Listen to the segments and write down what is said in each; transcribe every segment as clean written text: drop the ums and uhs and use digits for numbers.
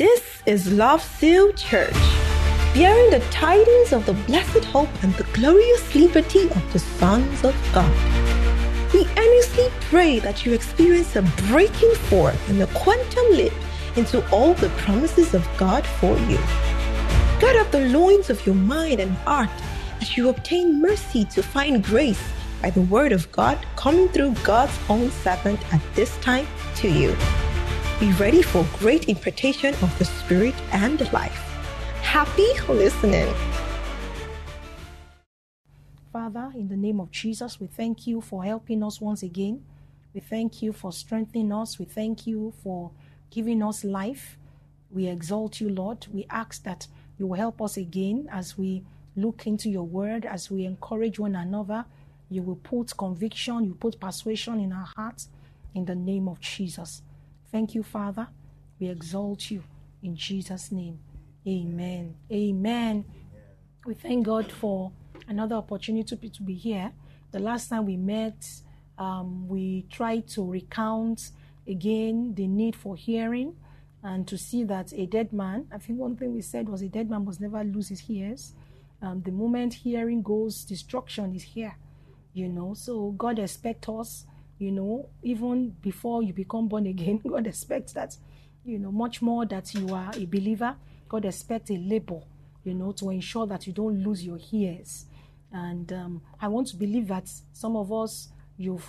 This is Love Seal Church, bearing the tidings of the blessed hope and the glorious liberty of the sons of God. We earnestly pray that you experience a breaking forth and a quantum leap into all the promises of God for you. Gird up the loins of your mind and heart as you obtain mercy to find grace by the word of God coming through God's own servant at this time to you. Be ready for great impartation of the Spirit and life. Happy listening. Father, in the name of Jesus, we thank you for helping us once again. We thank you for strengthening us. We thank you for giving us life. We exalt you, Lord. We ask that you will help us again as we look into your word, as we encourage one another. You will put conviction, you put persuasion in our hearts in the name of Jesus. Thank you, Father. We exalt you in Jesus' name. Amen. Amen. We thank God for another opportunity to be here. The last time we met, we tried to recount again the need for hearing and to see that a dead man, I think one thing we said was a dead man must never lose his ears. The moment hearing goes, destruction is here. So God expects us, even before you become born again, God expects that, much more that you are a believer. God expects a labor, to ensure that you don't lose your ears. And I want to believe that some of us, you've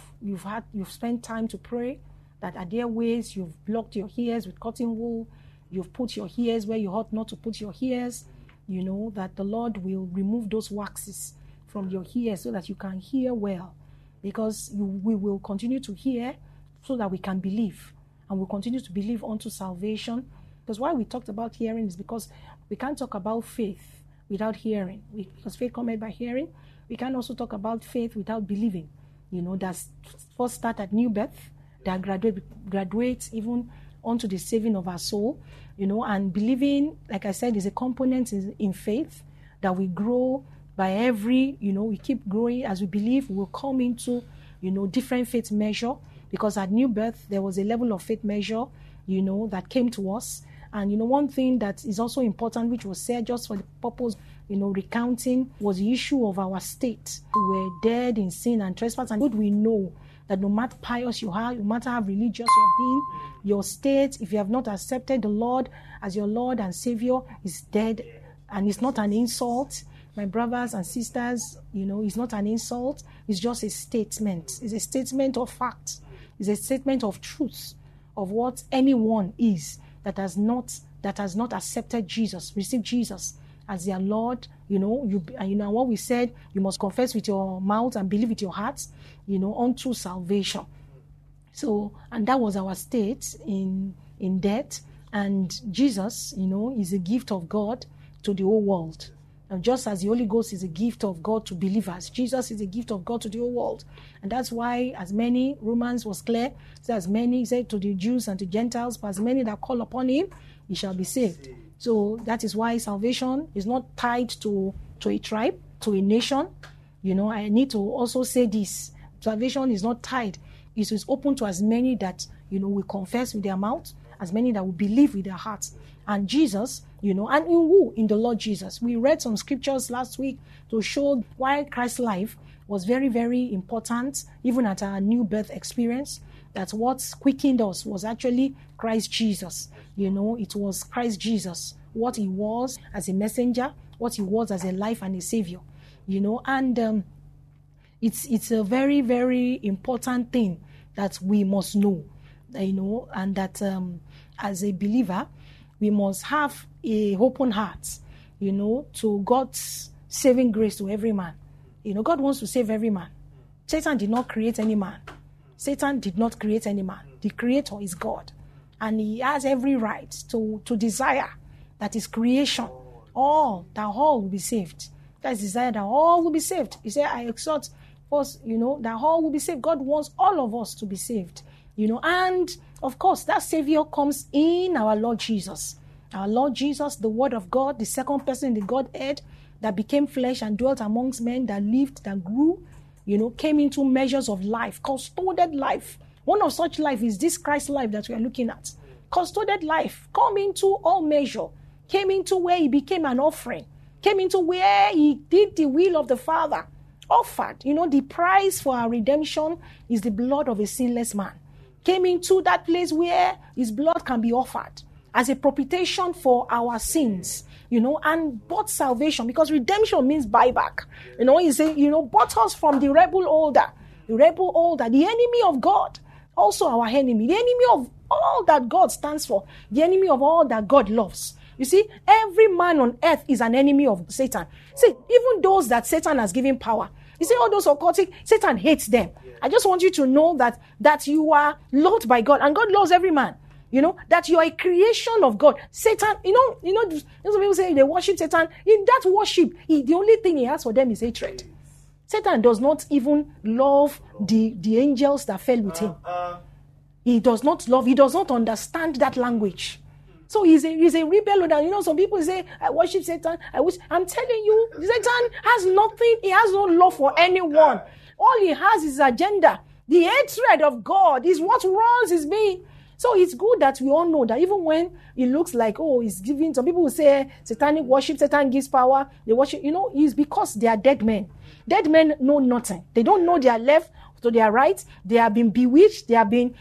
spent time to pray, that are there ways you've blocked your ears with cotton wool, you've put your ears where you ought not to put your ears, that the Lord will remove those waxes from your ears so that you can hear well, because we will continue to hear so that we can believe, and we'll continue to believe unto salvation. Because why we talked about hearing is because we can't talk about faith without hearing, because faith comes by hearing. We can also talk about faith without believing. That's first start at new birth, that graduates even onto the saving of our soul, and believing, like I said, is a component in faith that we grow by every, we keep growing as we believe. We'll come into, different faith measure, because at new birth, there was a level of faith measure, that came to us. And, one thing that is also important, which was said just for the purpose, recounting, was the issue of our state. We were dead in sin and trespass. And we know that no matter pious you are, no matter how religious you have been, your state, if you have not accepted the Lord as your Lord and Savior, is dead. And it's not an insult. My brothers and sisters, it's not an insult. It's just a statement. It's a statement of fact. It's a statement of truth of what anyone is that has not accepted Jesus, received Jesus as their Lord. And what we said, you must confess with your mouth and believe with your heart, unto salvation. So, and that was our state in death. And Jesus, is a gift of God to the whole world. And just as the Holy Ghost is a gift of God to believers, Jesus is a gift of God to the whole world. And that's why as many, Romans was clear, so as many, he said to the Jews and to Gentiles, but as many that call upon him, he shall be saved. So that is why salvation is not tied to a tribe, to a nation. I need to also say this. Salvation is not tied. It is open to as many that, will confess with their mouth, as many that will believe with their hearts. And Jesus, and in who? In the Lord Jesus. We read some scriptures last week to show why Christ's life was very, very important, even at our new birth experience. That what quickened us was actually Christ Jesus. It was Christ Jesus, what he was as a messenger, what he was as a life and a savior. And it's a very, very important thing that we must know, and that as a believer, we must have a open heart, to God's saving grace to every man. God wants to save every man. Satan did not create any man. Satan did not create any man. The creator is God. And he has every right to desire that his creation, all will be saved. That's desire that all will be saved. He said, I exhort us, that all will be saved. God wants all of us to be saved. And of course, that Savior comes in our Lord Jesus. Our Lord Jesus, the Word of God, the second person in the Godhead that became flesh and dwelt amongst men, that lived, that grew, came into measures of life, custodied life. One of such life is this Christ life that we are looking at. custodied life, come into all measure, came into where he became an offering, came into where he did the will of the Father, offered. The price for our redemption is the blood of a sinless man. Came into that place where his blood can be offered as a propitiation for our sins, and bought salvation, because redemption means buyback. He said, bought us from the rebel older, the enemy of God, also our enemy, the enemy of all that God stands for, the enemy of all that God loves. You see, every man on earth is an enemy of Satan. See, even those that Satan has given power. You see, all those occultic, Satan hates them. I just want you to know that you are loved by God, and God loves every man. That you are a creation of God. Satan, some people say they worship Satan. In that worship, the only thing he has for them is hatred. Satan does not even love the angels that fell with him. He does not understand that language. So he's a rebel. And some people say, I worship Satan. I'm telling you, Satan has nothing. He has no love for anyone. All he has is agenda. The hatred of God is what runs his being. So it's good that we all know that even when it looks like, he's giving, some people will say satanic worship, Satan gives power, they worship, it's because they are dead men. Dead men know nothing. They don't know their left to their right. They have been bewitched. They have been,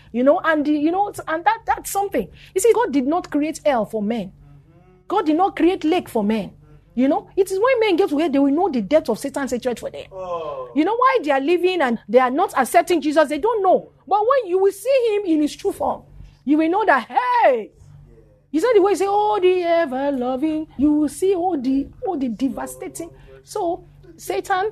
and that's something. You see, God did not create hell for men. God did not create lake for men. It is when men get to hell, they will know the depth of Satan's hatred for them. Why they are living and they are not accepting Jesus, they don't know. But when you will see him in his true form, you will know that, hey, you said the way you say, the ever loving, you will see all the devastating. So Satan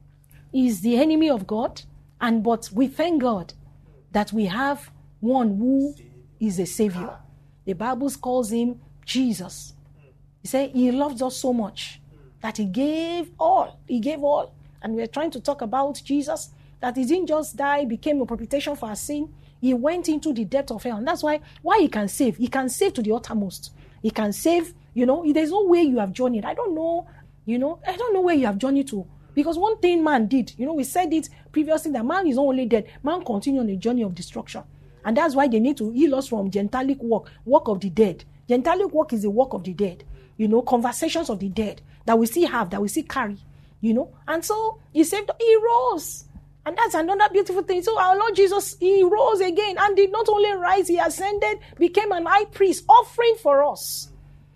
is the enemy of God, but we thank God that we have one who is a savior. The Bible calls him Jesus. He said he loves us so much that he gave all. He gave all. And we're trying to talk about Jesus, that he didn't just die, became a propitiation for our sin. He went into the depth of hell. And that's why he can save. He can save to the uttermost. He can save, there's no way you have journeyed. I don't know where you have journeyed to. Because one thing man did, we said it previously, that man is not only dead, man continues on a journey of destruction. And that's why they need to heal us from gentilic work of the dead. Gentilic work is the work of the dead. Conversations of the dead that we still have, that we still carry, And so he saved, he rose. And that's another beautiful thing. So our Lord Jesus, he rose again and did not only rise, he ascended, became an high priest, offering for us.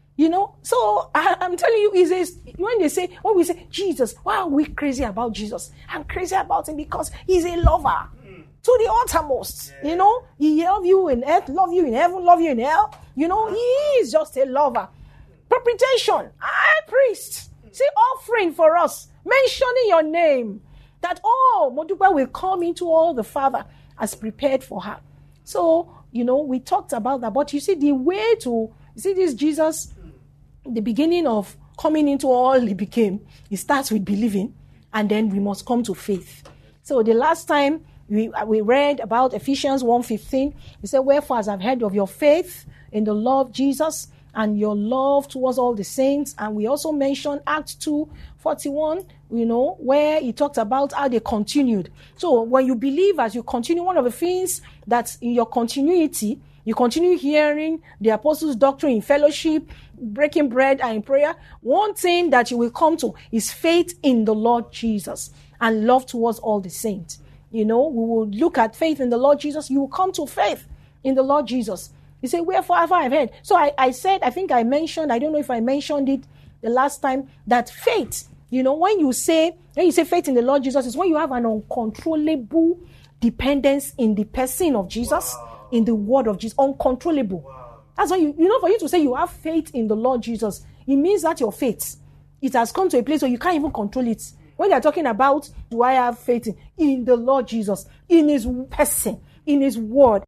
So I'm telling you, when we say Jesus, why are we crazy about Jesus? I'm crazy about him because he's a lover to the uttermost. He loves you in earth, love you in heaven, love you in hell. He is just a lover. Propitiation, high priest, offering for us, mentioning your name, that Modupe will come into all the Father has prepared for her. So, we talked about that. But you see, this Jesus, the beginning of coming into all he became, it starts with believing, and then we must come to faith. So the last time we read about Ephesians 1:15, he said, wherefore as I've heard of your faith in the Lord Jesus and your love towards all the saints. And we also mentioned Acts 2:41, where he talked about how they continued. So when you believe, as you continue, one of the things that's in your continuity, you continue hearing the apostles' doctrine in fellowship, breaking bread and in prayer. One thing that you will come to is faith in the Lord Jesus and love towards all the saints. We will look at faith in the Lord Jesus. You will come to faith in the Lord Jesus. He said, wherefore have I heard? So I said, I think I mentioned, I don't know if I mentioned it the last time, that faith, when you say faith in the Lord Jesus, is when you have an uncontrollable dependence in the person of Jesus, in the word of Jesus, uncontrollable. That's why, for you to say you have faith in the Lord Jesus, it means that your faith, it has come to a place where you can't even control it. When they're talking about, do I have faith in the Lord Jesus, in his person, in his word,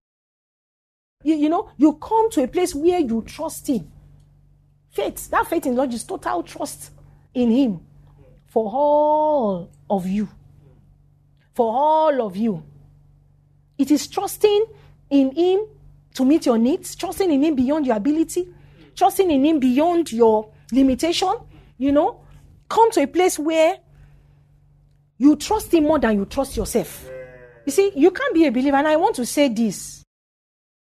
you come to a place where you trust him. Faith, that faith in the Lord is total trust in him for all of you. For all of you. It is trusting in him to meet your needs, trusting in him beyond your ability, trusting in him beyond your limitation. Come to a place where you trust him more than you trust yourself. You see, you can't be a believer, and I want to say this.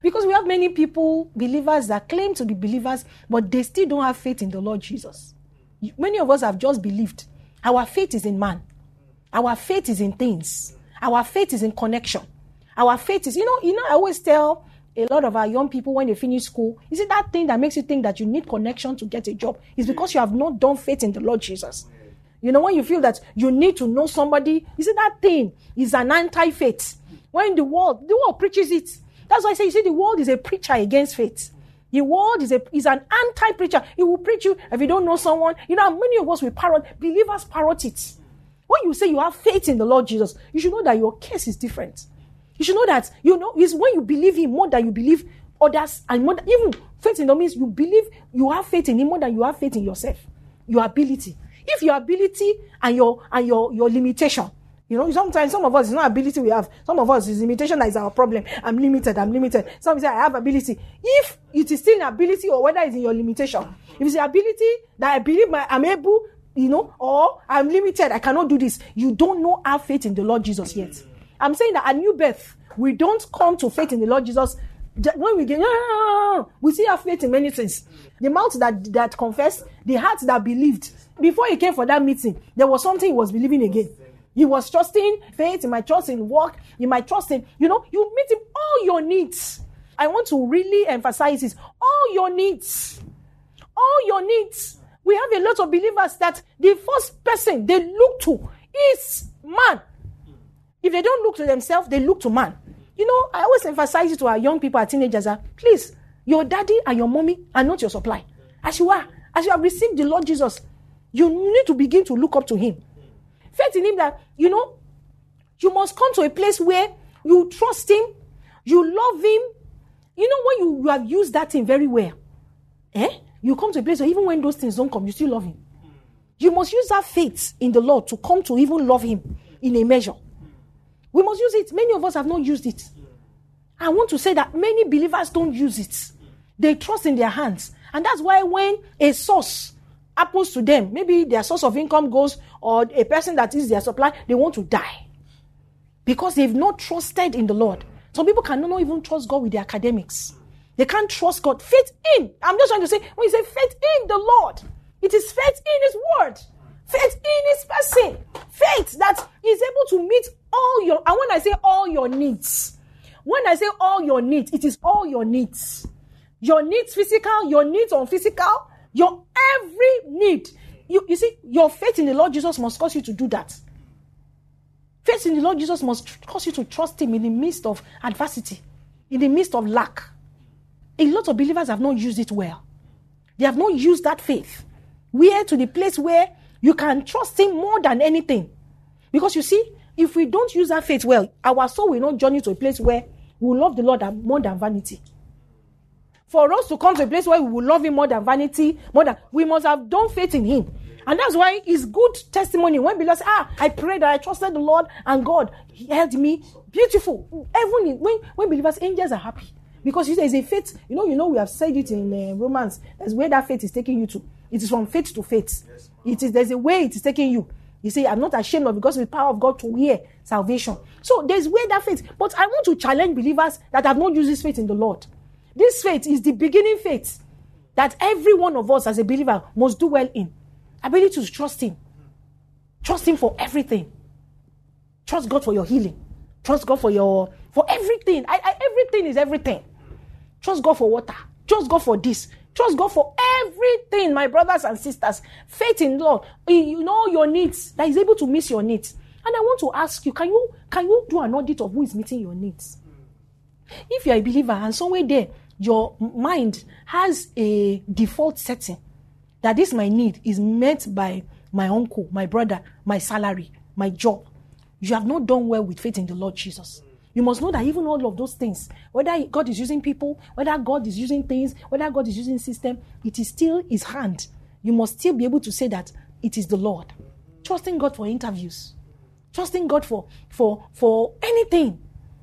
Because we have many people, believers, that claim to be believers, but they still don't have faith in the Lord Jesus. Many of us have just believed. Our faith is in man. Our faith is in things. Our faith is in connection. Our faith is, I always tell a lot of our young people when they finish school, is it that thing that makes you think that you need connection to get a job? It's because you have not done faith in the Lord Jesus. When you feel that you need to know somebody, is it that thing is an anti-faith? When the world preaches it. That's why I say, the world is a preacher against faith. The world is an anti-preacher. It will preach you if you don't know someone. Many of us will believers parrot it. When you say you have faith in the Lord Jesus, you should know that your case is different. You should know that, it's when you believe him more than you believe others, and more than, even faith in him means you have faith in him more than you have faith in yourself, your ability. If your ability and your limitation, sometimes some of us, it's not ability we have. Some of us, it's limitation that is our problem. I'm limited. Some say I have ability. If it is still an ability or whether it's in your limitation. If it's the ability that I believe I'm able, or I'm limited, I cannot do this. You don't have faith in the Lord Jesus yet. I'm saying that at new birth, we don't come to faith in the Lord Jesus. When we get, we still have faith in many things. The mouth that confessed, the heart that believed. Before he came for that meeting, there was something he was believing again. He was trusting faith. He might trust in work. He might trust in, you meet him all your needs. I want to really emphasize this. All your needs. All your needs. We have a lot of believers that the first person they look to is man. If they don't look to themselves, they look to man. I always emphasize it to our young people, our teenagers, please, your daddy and your mommy are not your supply. As you have received the Lord Jesus, you need to begin to look up to him. Faith in him that, you must come to a place where you trust him, you love him. When you have used that thing very well, you come to a place where even when those things don't come, you still love him. You must use that faith in the Lord to come to even love him in a measure. We must use it. Many of us have not used it. I want to say that many believers don't use it. They trust in their hands. And that's why when a source happens to them, maybe their source of income goes, or a person that is their supply, they want to die. Because they've not trusted in the Lord. Some people cannot even trust God with their academics. They can't trust God. Faith in. I'm just trying to say, when you say faith in the Lord, it is faith in his word. Faith in his person. Faith that is able to meet all your, and when I say all your needs, it is all your needs. Your needs physical, your needs unphysical, your every need. You see, your faith in the Lord Jesus must cause you to do that. Faith in the Lord Jesus must cause you to trust him in the midst of adversity, in the midst of lack. A lot of believers have not used it well. They have not used that faith. We are to the place where you can trust him more than anything. Because you see, if we don't use that faith well, our soul will not journey to a place where we will love the Lord more than vanity. For us to come to a place where we will love him more than vanity, we must have done faith in him. And that's why it's good testimony when believers say, I prayed that I trusted the Lord and God heard me. Beautiful. Even when believers, angels are happy. Because there is a faith, we have said it in Romans, that's where that faith is taking you to. It is from faith to faith. There's a way it is taking you. You say, I'm not ashamed of it because of the power of God to hear salvation. So there's where that faith. But I want to challenge believers that have not used this faith in the Lord. This faith is the beginning faith that every one of us as a believer must do well in. Ability to trust him. Trust him for everything. Trust God for your healing. Trust God for everything. Everything is everything. Trust God for water. Trust God for this. Trust God for everything, my brothers and sisters. Faith in Lord. You know your needs. That is able to meet your needs. And I want to ask you, can you do an audit of who is meeting your needs? If you are a believer and somewhere there, your mind has a default setting that this my need is met by my uncle, my brother, my salary, my job. You have not done well with faith in the Lord Jesus. You must know that even all of those things, whether God is using people, whether God is using things, whether God is using system, it is still his hand. You must still be able to say that it is the Lord. Trusting God for interviews. Trusting God for anything.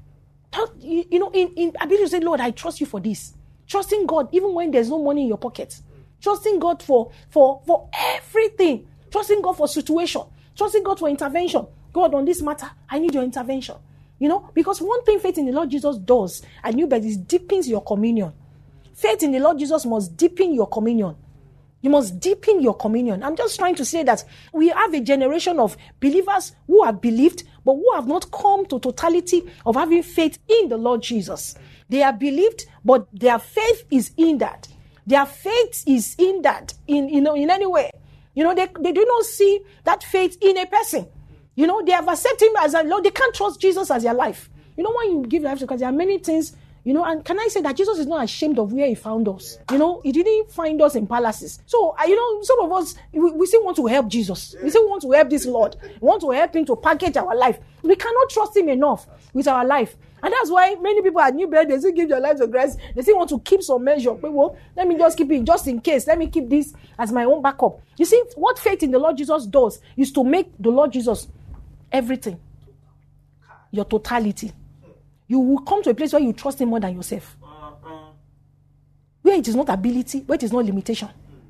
In ability to say, Lord, I trust you for this. Trusting God even when there's no money in your pocket. Trusting God for everything. Trusting God for situation. Trusting God for intervention. God, on this matter, I need your intervention. Because one thing faith in the Lord Jesus does, and you bet, is deepens your communion. Faith in the Lord Jesus must deepen your communion. You must deepen your communion. I'm just trying to say that we have a generation of believers who have believed, but who have not come to totality of having faith in the Lord Jesus. They have believed, but their faith is in that. Their faith is in that, in any way. They do not see that faith in a person. They have accepted him as a Lord. They can't trust Jesus as their life. When you give life to God, there are many things. And can I say that Jesus is not ashamed of where he found us? He didn't find us in palaces. So, some of us, we still want to help Jesus. We still want to help this Lord. We want to help him to package our life. We cannot trust him enough with our life. And that's why many people at New Birth, they still give their life to Christ. They still want to keep some measure. But, let me just keep it just in case. Let me keep this as my own backup. You see, what faith in the Lord Jesus does is to make the Lord Jesus everything. Your totality. You will come to a place where you trust him more than yourself. Where it is not ability, where it is not limitation.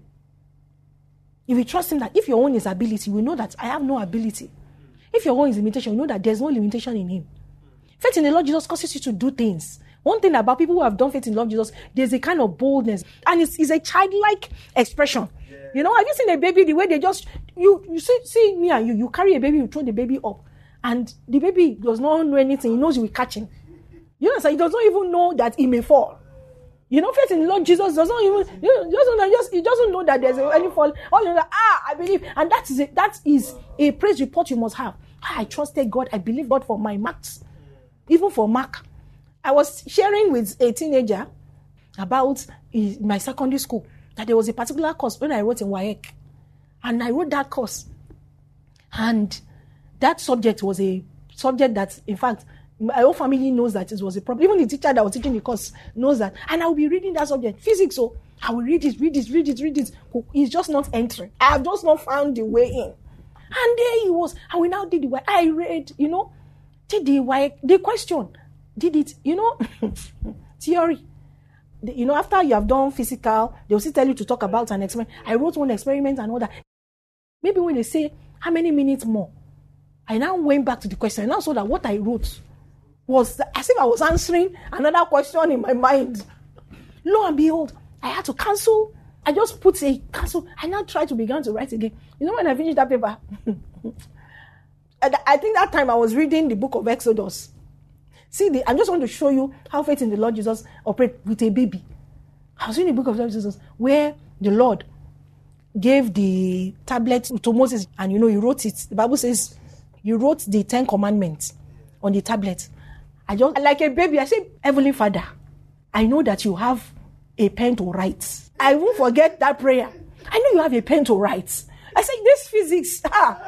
If you trust him that if your own is ability, you will know that I have no ability. If your own is limitation, you know that there's no limitation in him. Faith in the Lord Jesus causes you to do things. One thing about people who have done faith in the Lord Jesus, there's a kind of boldness. And it's a childlike expression. Yeah. Have you seen a baby, the way they just, you see me and you carry a baby, you throw the baby up. And the baby does not know anything. He knows you will catch him. He does not even know that he may fall. Faith in the Lord Jesus does not even, he doesn't know that there's any fall. All you know, I believe. And that is a praise report you must have. I trusted God. I believe God for my marks. Even for Mark. I was sharing with a teenager about my secondary school that there was a particular course when I wrote in WAEC. And I wrote that course. And that subject was a subject that, in fact, my whole family knows that it was a problem. Even the teacher that was teaching the course knows that. And I will be reading that subject, physics. So I will read it. It's just not entering. I have just not found the way in. And there he was. And we now did the way. I read, did the way. The question, did it, theory. After you have done physical, they'll still tell you to talk about an experiment. I wrote one experiment and all that. Maybe when they say, how many minutes more? I now went back to the question. And now saw that what I wrote was as if I was answering another question in my mind. Lo and behold, I had to cancel. I just put a cancel. I now tried to begin to write again. When I finished that paper, I think that time I was reading the book of Exodus. See, I just want to show you how faith in the Lord Jesus operates with a baby. I was reading the book of Exodus where the Lord gave the tablet to Moses and, he wrote it. The Bible says he wrote the 10 commandments on the tablet. I just, like a baby, I said, Heavenly Father, I know that you have a pen to write. I won't forget that prayer. I know you have a pen to write. I said, this physics,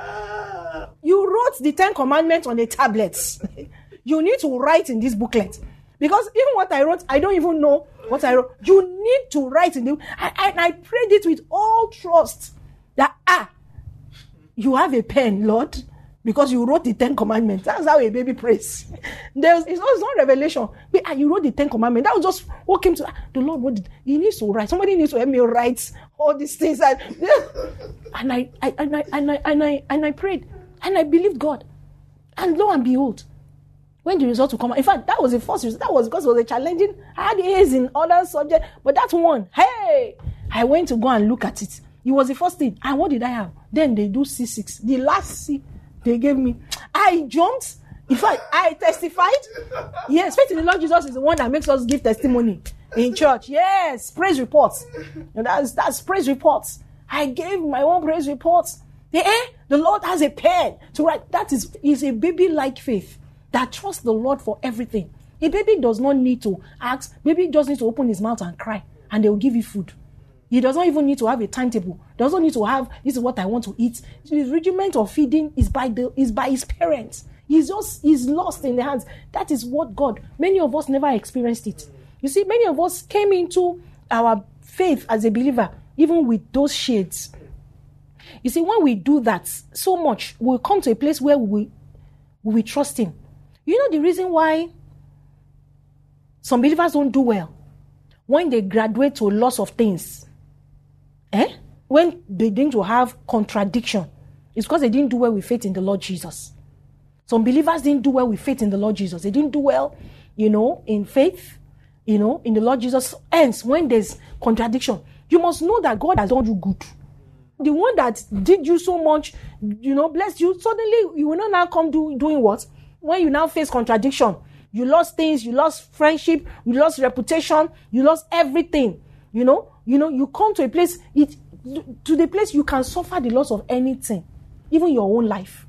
you wrote the 10 commandments on the tablets. You need to write in this booklet. Because even what I wrote, I don't even know what I wrote. You need to write in the and I prayed it with all trust that, you have a pen, Lord, because you wrote the 10 commandments. That's how a baby prays. It's not revelation. But you wrote the 10 commandments. That was just what came to the Lord. He needs to write. Somebody needs to help me write all these things. And I prayed. And I believed God. And lo and behold, when the result will come out, in fact, that was the first result. That was because it was a challenging. I had A's in other subjects, but that one, hey, I went to go and look at it. It was the first thing. And what did I have? Then they do C6. The last C they gave me. I jumped. In fact, I testified. Yes, faith in the Lord Jesus is the one that makes us give testimony in church. Yes, praise reports. And that's praise reports. I gave my own praise reports. The Lord has a pen to write. That is a baby-like faith that trusts the Lord for everything. A baby does not need to ask. Baby just needs to open his mouth and cry, and they will give you food. He does not even need to have a timetable. Does not need to have, this is what I want to eat. His regiment of feeding is by his parents. He's lost in the hands. That is what God, many of us never experienced it. You see, many of us came into our faith as a believer, even with those shades. You see, when we do that so much, we'll come to a place where we trust him. You know the reason why some believers don't do well? When they graduate to a loss of things. When they begin to have contradiction, it's because they didn't do well with faith in the Lord Jesus. Some believers didn't do well with faith in the Lord Jesus. They didn't do well, in faith, in the Lord Jesus. Hence, when there's contradiction, you must know that God has done you good. The one that did you so much, blessed you, suddenly you will not now come doing what? When you now face contradiction, you lost things, you lost friendship, you lost reputation, you lost everything. You come to a place, to the place you can suffer the loss of anything, even your own life.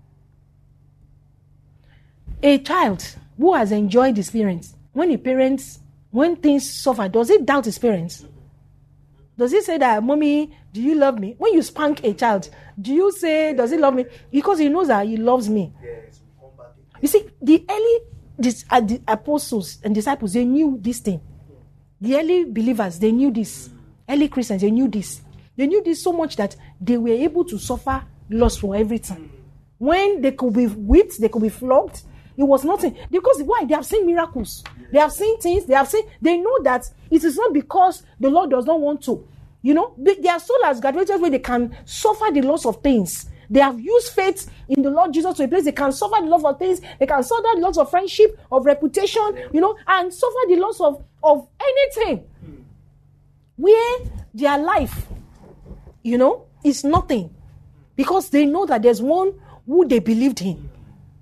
A child who has enjoyed his parents, when things suffer, does he doubt his parents? Does he say that, Mommy, do you love me? When you spank a child, do you say, does he love me? Because he knows that he loves me. Yes, you see, the apostles and disciples, they knew this thing. The early believers, they knew this. Early Christians, they knew this. They knew this so much that they were able to suffer loss for everything. When they could be whipped, they could be flogged, it was nothing. Because why? They have seen miracles. They have seen things. They know that it is not because the Lord does not want to. Their soul has graduated where they can suffer the loss of things. They have used faith in the Lord Jesus to a place they can suffer the loss of things. They can suffer the loss of friendship, of reputation, and suffer the loss of anything. Where their life, is nothing. Because they know that there's one who they believed in.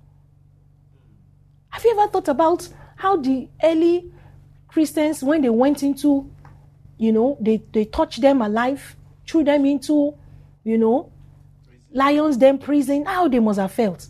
Have you ever thought about how the early Christians, when they went into, they touched them alive, threw them into, lions, then prison, how they must have felt?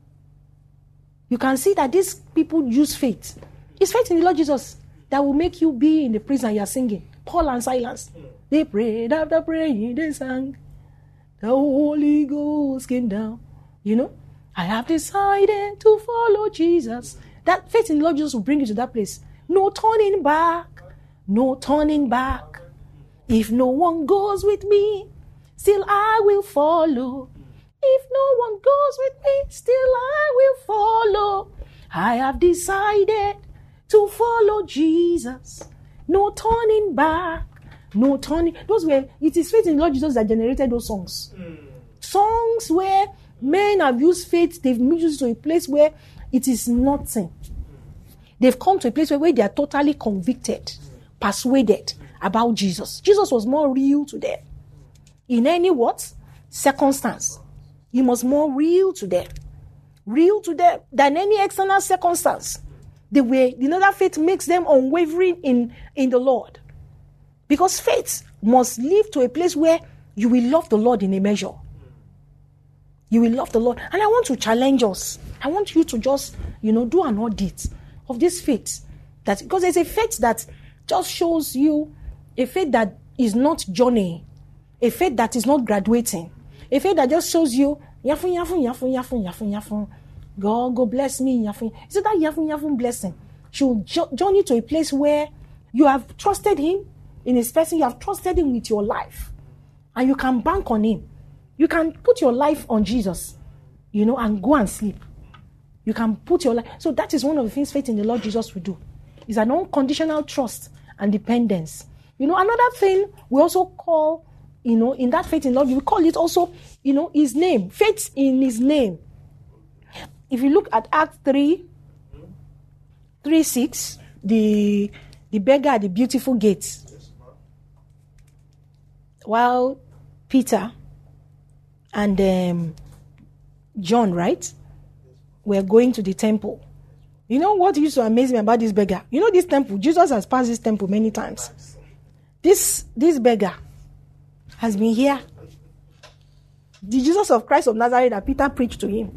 You can see that these people use faith. It's faith in the Lord Jesus that will make you be in the prison you're singing. Paul and Silas, they prayed, after praying, they sang. The Holy Ghost came down. I have decided to follow Jesus. That faith in the Lord Jesus will bring you to that place. No turning back. No turning back. If no one goes with me, still I will follow. If no one goes with me, still I will follow. I have decided to follow Jesus. No turning back. No turning. It is faith in the Lord Jesus that generated those songs. Songs where men have used faith, they've moved to a place where it is nothing. They've come to a place where they are totally convicted, persuaded about Jesus. Jesus was more real to them. In any circumstance, he was more real to them. Real to them than any external circumstance. That faith makes them unwavering in the Lord. Because faith must live to a place where you will love the Lord in a measure. You will love the Lord. And I want to challenge us. I want you to just, do an audit of this faith. Because there's a faith that just shows you a faith that is not journey. A faith that is not graduating. A faith that just shows you, yafun, yafun, yafun, yafun, yafun, yafun. God bless me, yafun. Is it that yafun, yafun blessing? She will journey to a place where you have trusted him in his person. You have trusted him with your life. And you can bank on him. You can put your life on Jesus, and go and sleep. You can put your life. So that is one of the things faith in the Lord Jesus will do. It's an unconditional trust and dependence. Another thing we also call, in that faith in the Lord, we call it also, his name. Faith in his name. If you look at Acts 3:6, the beggar at the beautiful gate. While Peter and John, right, were going to the temple. You know what used to amaze me about this beggar? This temple, Jesus has passed this temple many times. This beggar has been here. The Jesus of Christ of Nazareth that Peter preached to him.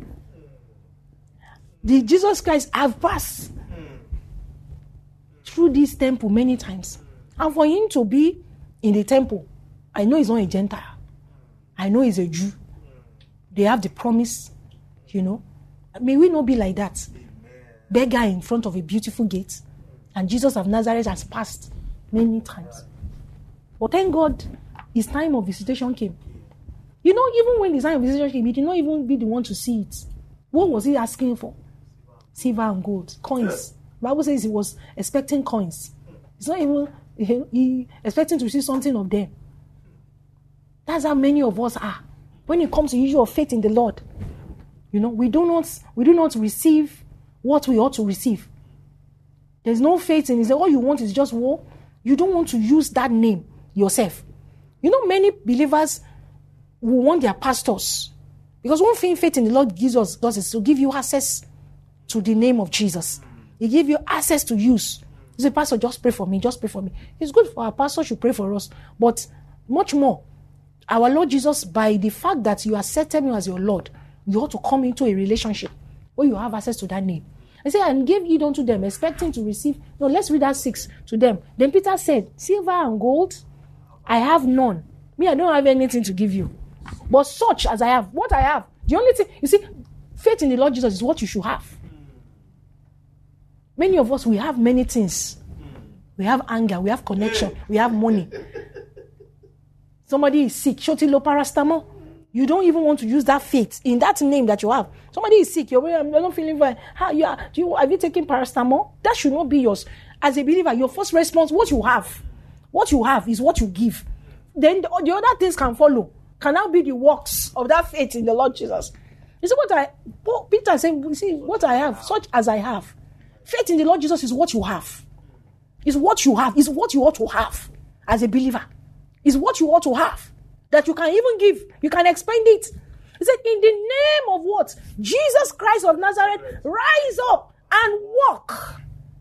The Jesus Christ have passed through this temple many times. And for him to be in the temple, I know he's not a Gentile. I know he's a Jew. They have the promise, May we not be like that. Beggar in front of a beautiful gate. And Jesus of Nazareth has passed many times. But thank God, his time of visitation came. Even when his time of visitation came, he did not even be the one to see it. What was he asking for? Silver and gold, coins. The Bible says he was expecting coins. It's not even he expecting to receive something of them. That's how many of us are. When it comes to the issue of faith in the Lord, We do not receive what we ought to receive. There's no faith in it. All you want is just war. You don't want to use that name yourself. Many believers will want their pastors. Because one thing faith in the Lord gives us is to give you access to the name of Jesus. He gives you access to use. You say, Pastor, just pray for me. Just pray for me. It's good for our pastor to pray for us. But much more, our Lord Jesus, by the fact that you accepted him as your Lord, you ought to come into a relationship where you have access to that name. I say, and gave heed unto them, expecting to receive. No, let's read that 6 to them. Then Peter said, silver and gold, I have none. Me, I don't have anything to give you. But such as I have, what I have, the only thing, you see, faith in the Lord Jesus is what you should have. Many of us, we have many things. We have anger, we have connection, we have money. Somebody is sick, Shotilo paracetamol. You don't even want to use that faith in that name that you have. Somebody is sick, you're not feeling fine. Have you taken paracetamol? That should not be yours. As a believer, your first response, what you have is what you give. Then the other things can follow. Can now be the works of that faith in the Lord Jesus. You see Peter said, what I have, such as I have. Faith in the Lord Jesus is what you have. Is what you have. Is what you ought to have as a believer. Is what you ought to have. That you can even give. You can expend it. He said, in the name of what? Jesus Christ of Nazareth, rise up and walk.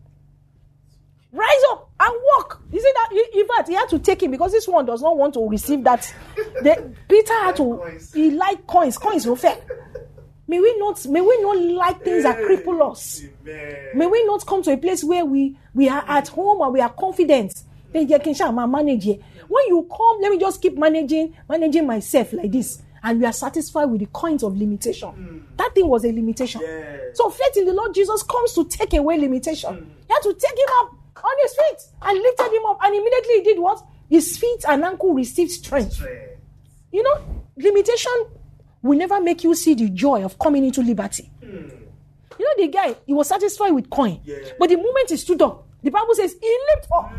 Rise up and walk. You see that? In fact, he had to take him because this one does not want to receive that. Peter had to, he liked coins. Coins were fair. May we not like things that cripple us. May we not come to a place where we are at home and we are confident. Then you can manage it. When you come, let me just keep managing myself like this. And we are satisfied with the coins of limitation. That thing was a limitation. Yeah. So faith in the Lord Jesus comes to take away limitation. You have to take him up on his feet and lifted him up. And immediately he did what? His feet and ankle received strength. Limitation will never make you see the joy of coming into liberty. The guy, he was satisfied with coin. Yeah. But the moment he stood up, the Bible says he leaped up.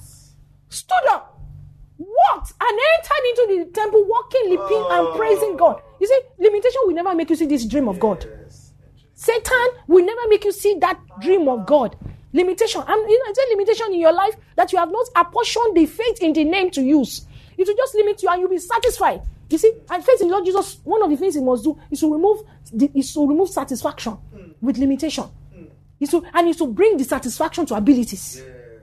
Stood up. Walked and entered into the temple, walking, leaping, and praising God. You see, limitation will never make you see this dream of God. Satan will never make you see that dream of God. Limitation. It's a limitation in your life that you have not apportioned the faith in the name to use. It will just limit you and you'll be satisfied. You see, and faith in the Lord Jesus, one of the things he must do is to remove satisfaction with limitation. Is to bring the satisfaction to abilities.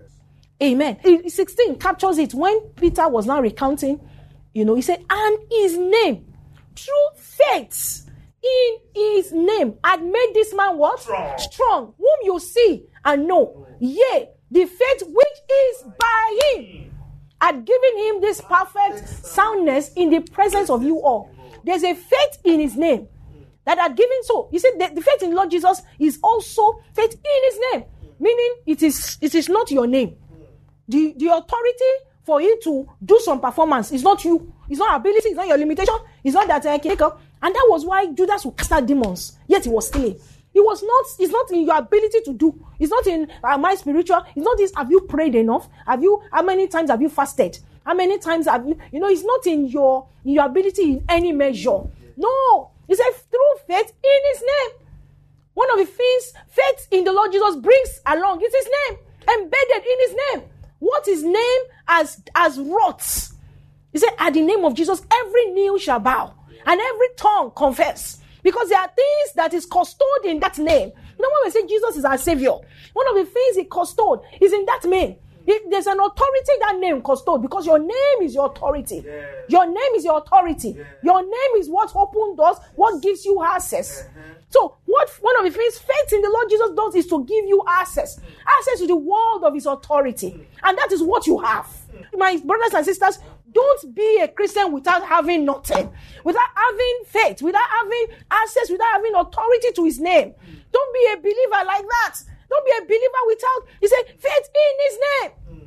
Amen. 16 captures it. When Peter was now recounting, he said, and his name, through faith in his name, had made this man what? Strong. Whom you see and know. Yea, the faith which is by him had given him this perfect soundness in the presence of you all. There's a faith in his name that had given so. You see, the faith in Lord Jesus is also faith in his name. Meaning it is not your name. The authority for you to do some performance is not you. It's not ability. It's not your limitation. It's not that I can make up. And that was why Judas would cast out demons. Yet he was stealing. It's not in your ability to do. It's not in my spiritual. It's not this. Have you prayed enough? How many times have you fasted? How many times have you? It's not in your ability in any measure. No. He said through faith in his name. One of the things faith in the Lord Jesus brings along is his name. Embedded in his name. What his name has wrought. He said, at the name of Jesus, every knee shall bow and every tongue confess. Because there are things that is custodied in that name. When we say Jesus is our Savior, one of the things he custodied is in that name. There's an authority that name custodied because your name is your authority. Yeah. Your name is your authority. Yeah. Your name is what opens doors, what gives you access. So one of the things faith in the Lord Jesus does is to give you access to the world of his authority. And that is what you have. My brothers and sisters, don't be a Christian without having nothing, without having faith, without having access, without having authority to his name. Don't be a believer like that. Don't be a believer without, he said, faith in his name.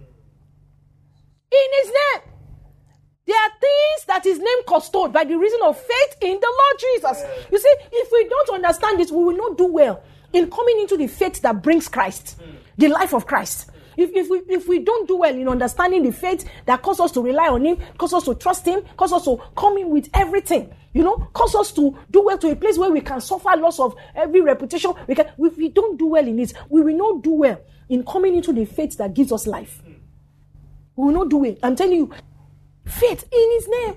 In his name. There are things that his name custodied by the reason of faith in the Lord Jesus. You see, if we don't understand this, we will not do well in coming into the faith that brings Christ, the life of Christ. If we don't do well in understanding the faith that causes us to rely on Him, causes us to trust Him, causes us to come in with everything, causes us to do well to a place where we can suffer loss of every reputation. If we don't do well in it, we will not do well in coming into the faith that gives us life. We will not do it. I'm telling you, faith in His name.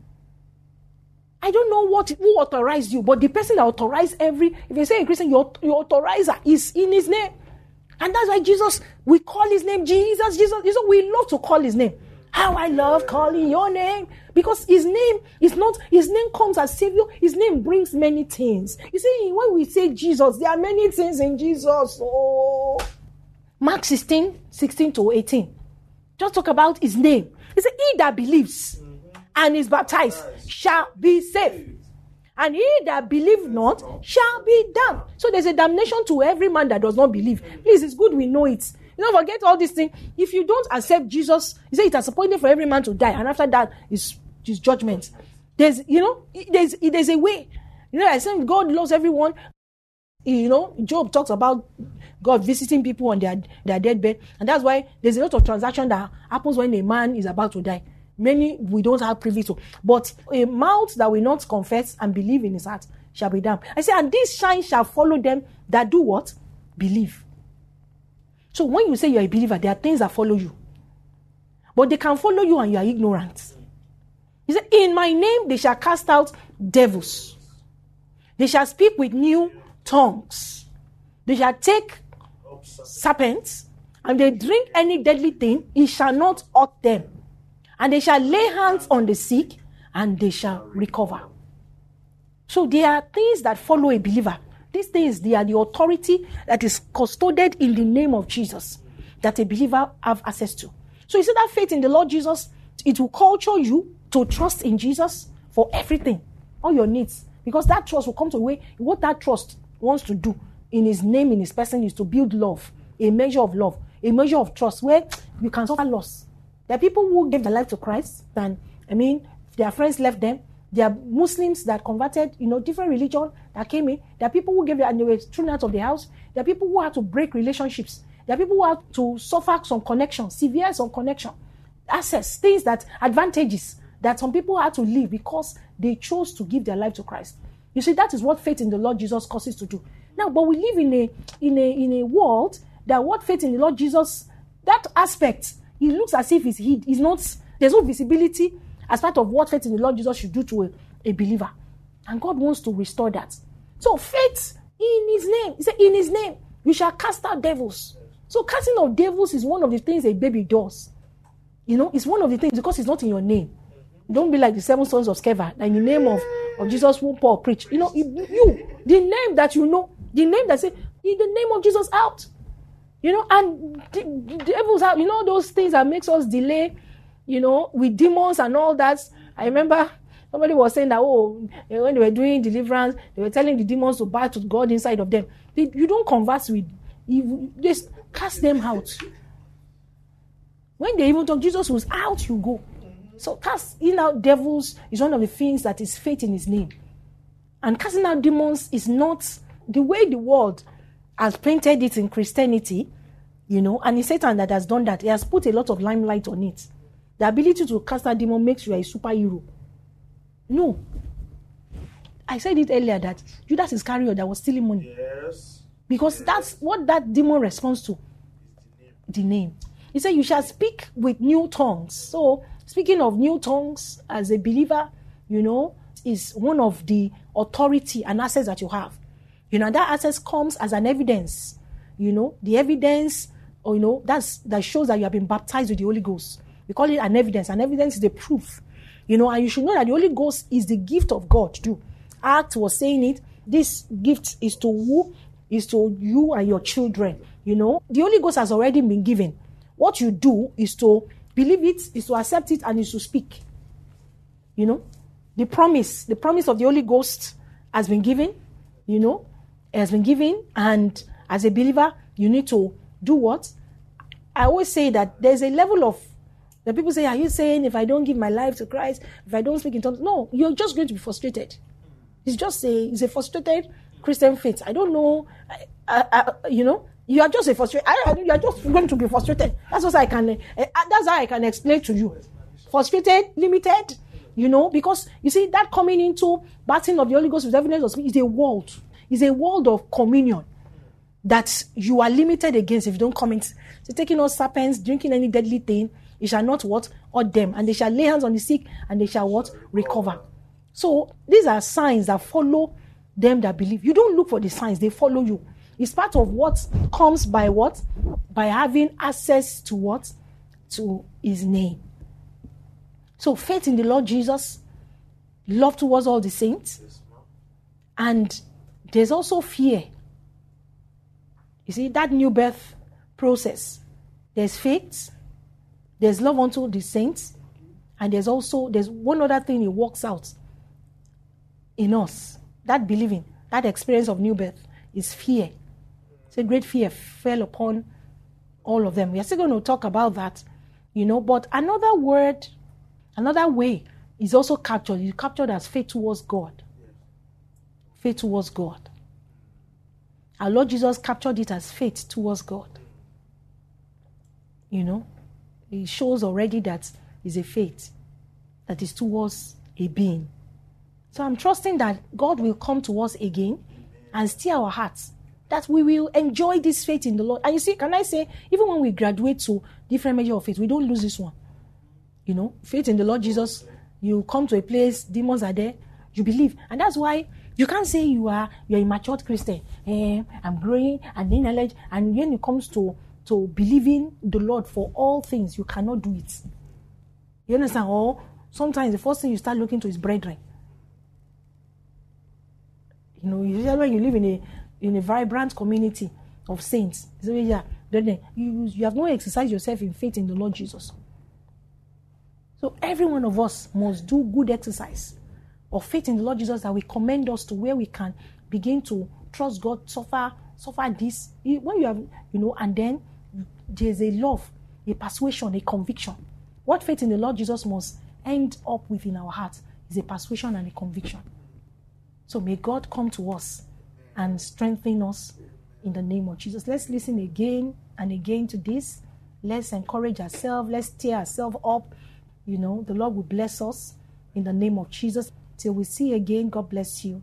I don't know who authorized you, but the person that authorized if you say in Christian, your authorizer is in His name. And that's why we call His name Jesus. We love to call His name. How I love calling your name. Because His name comes as Savior. His name brings many things. You see, when we say Jesus, there are many things in Jesus. Oh. Mark 16-18. Just talk about His name. He said, he that believes and is baptized shall be saved. And he that believe not shall be damned. So there's a damnation to every man that does not believe. Please, it's good we know it. Don't forget all these things. If you don't accept Jesus, He said it is appointed for every man to die. And after that is judgment. There's a way. I said God loves everyone. Job talks about God visiting people on their deathbed. And that's why there's a lot of transaction that happens when a man is about to die. Many we don't have privy to. But a mouth that will not confess and believe in his heart shall be damned. I say, and this sign shall follow them that do what? Believe. So when you say you're a believer, there are things that follow you. But they can follow you and you are ignorant. He said, in my name they shall cast out devils. They shall speak with new tongues. They shall take serpents, and they drink any deadly thing, it shall not hurt them. And they shall lay hands on the sick, and they shall recover. So there are things that follow a believer. These things, they are the authority that is custodied in the name of Jesus, that a believer have access to. So you see that faith in the Lord Jesus, it will culture you to trust in Jesus for everything, all your needs. Because that trust will come to a way, what that trust wants to do in His name, in His person, is to build love, a measure of love, a measure of trust, where you can suffer loss. There are people who gave their life to Christ, their friends left them. There are Muslims that converted, different religion that came in. There are people who and they were thrown out of the house. There are people who had to break relationships. There are people who had to suffer some connection, severe some connection, access, things advantages that some people had to leave because they chose to give their life to Christ. You see, that is what faith in the Lord Jesus causes to do. Now, but we live in a world that what faith in the Lord Jesus, that aspect, it looks as if it's not, there's no visibility as part of what faith in the Lord Jesus should do to a believer. And God wants to restore that. So faith in His name. He said, in His name, you shall cast out devils. So casting out devils is one of the things a baby does. It's one of the things because it's not in your name. Don't be like the 7 sons of Sceva. In the name of Jesus whom Paul preached. The name that the name that say, in the name of Jesus out. And the devils have, those things that makes us delay, with demons and all that. I remember somebody was saying that, when they were doing deliverance, they were telling the demons to bow to God inside of them. You don't converse with evil, just cast them out. When they even talk, Jesus was out, you go. So casting out devils is one of the things that is faith in His name. And casting out demons is not the way the world has painted it in Christianity, and it's Satan that has done that. He has put a lot of limelight on it. The ability to cast out demon makes you a superhero. No. I said it earlier that Judas Iscariot that was stealing money. Yes. Because that's what that demon responds to. The name. He said, you shall speak with new tongues. So, speaking of new tongues, as a believer, is one of the authority and access that you have. That access comes as an evidence. The evidence, that shows that you have been baptized with the Holy Ghost. We call it an evidence. An evidence is the proof. And you should know that the Holy Ghost is the gift of God too. Acts was saying it. This gift is to who? Is to you and your children. The Holy Ghost has already been given. What you do is to believe it, is to accept it, and is to speak. The promise of the Holy Ghost has been given. Has been given, and as a believer, you need to do what? I always say that there's a level of, the people say, are you saying if I don't give my life to Christ, if I don't speak in tongues? No, you're just going to be frustrated. It's a frustrated Christian faith. I don't know, You are just a frustrated. You are just going to be frustrated. That's what I can. That's how I can explain to you. Frustrated, limited. Because you see that coming into bathing of the Holy Ghost with evidence of speech is a world. It's a world of communion that you are limited against if you don't come in. So taking all serpents, drinking any deadly thing, it shall not what? Hurt them. And they shall lay hands on the sick and they shall what? Recover. So these are signs that follow them that believe. You don't look for the signs, they follow you. It's part of what comes by what? By having access to what? To his name. So faith in the Lord Jesus, love towards all the saints, and there's also fear. You see, that new birth process. There's faith, there's love unto the saints, and there's one other thing it works out in us. That believing, that experience of new birth is fear. So great fear fell upon all of them. We are still going to talk about that, but another way is also captured. It's captured as faith towards God. Faith towards God. Our Lord Jesus captured it as faith towards God. It shows already that it's a faith that is towards a being. So I'm trusting that God will come to us again and steer our hearts, that we will enjoy this faith in the Lord. And you see, can I say, even when we graduate to different measure of faith, we don't lose this one. Faith in the Lord Jesus, you come to a place, demons are there, you believe. And that's why you can't say you're a matured Christian. I'm growing and in knowledge. And when it comes to believing the Lord for all things, you cannot do it. You understand? Or sometimes the first thing you start looking to is brethren. Usually when you live in a vibrant community of saints, so brethren, you have not exercised yourself in faith in the Lord Jesus. So every one of us must do good exercise of faith in the Lord Jesus that will commend us to where we can begin to trust God, suffer this. When you have, and then there's a love, a persuasion, a conviction. What faith in the Lord Jesus must end up with in our hearts is a persuasion and a conviction. So may God come to us and strengthen us in the name of Jesus. Let's listen again and again to this. Let's encourage ourselves. Let's tear ourselves up. The Lord will bless us in the name of Jesus. Till we see again, God bless you.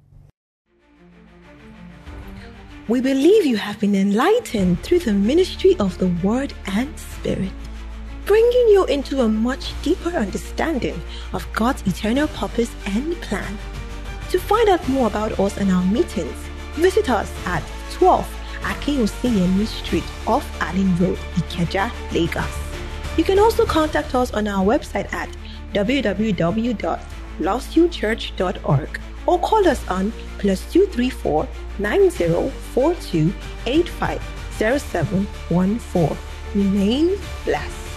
We believe you have been enlightened through the ministry of the Word and Spirit, bringing you into a much deeper understanding of God's eternal purpose and plan. To find out more about us and our meetings, visit us at 12 Akinyele Street off Allen Road, Ikeja, Lagos. You can also contact us on our website at www.lostviewchurch.org or call us on +234 9042 850714. Remain blessed.